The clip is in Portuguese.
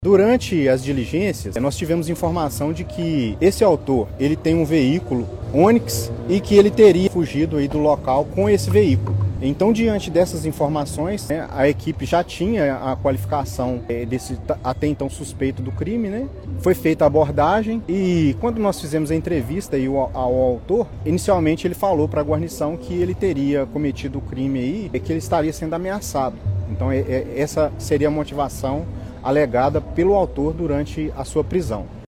Durante as diligências, nós tivemos informação de que esse autor, ele tem um veículo Onix e que ele teria fugido aí do local com esse veículo. Então, diante dessas informações, a equipe já tinha a qualificação desse até então suspeito do crime, Foi feita a abordagem e quando nós fizemos a entrevista aí ao autor, inicialmente ele falou para a guarnição que ele teria cometido o crime aí, que ele estaria sendo ameaçado. Então, essa seria a motivação alegada pelo autor durante a sua prisão.